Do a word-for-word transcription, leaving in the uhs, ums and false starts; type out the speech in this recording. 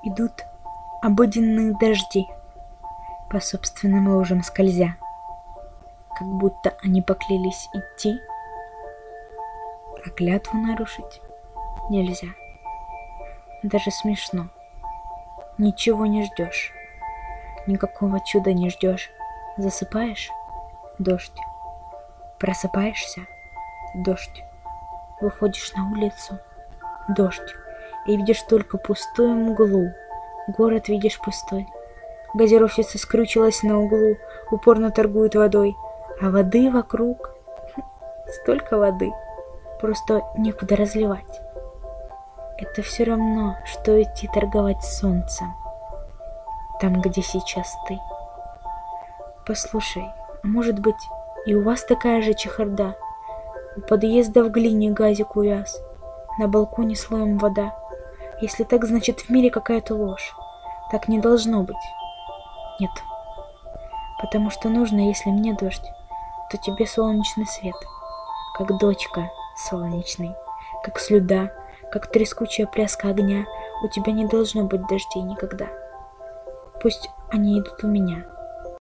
Идут обыденные дожди, по собственным лужам скользя, как будто они поклялись идти, а клятву нарушить нельзя. Даже смешно. Ничего не ждешь, никакого чуда не ждешь. Засыпаешь — дождь. Просыпаешься — дождь. Выходишь на улицу — дождь. И видишь только пустую мглу. Город видишь пустой. Газировщица скрючилась на углу, упорно торгует водой. А воды вокруг столько воды, просто некуда разливать. Это все равно, что идти торговать солнцем, там, где сейчас ты. Послушай, а может быть, и у вас такая же чехарда? У подъезда в глине газик увяз, на балконе слоем вода. Если так, значит, в мире какая-то ложь. Так не должно быть. Нет. Потому что нужно, если мне дождь, то тебе солнечный свет. Как дочка солнечный, как слюда, как трескучая пляска огня. У тебя не должно быть дождей никогда. Пусть они идут у меня.